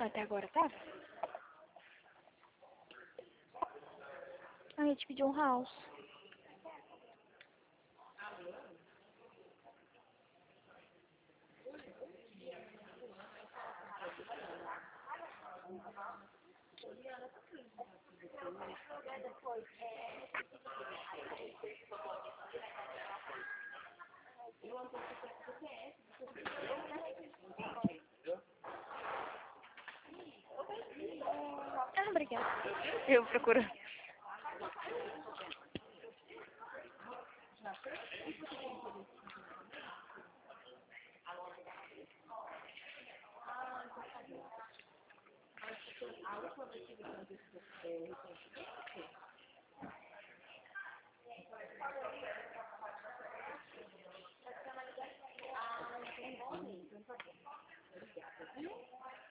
Até agora tá? A gente pediu um house. Ah, obrigada. Eu procuro.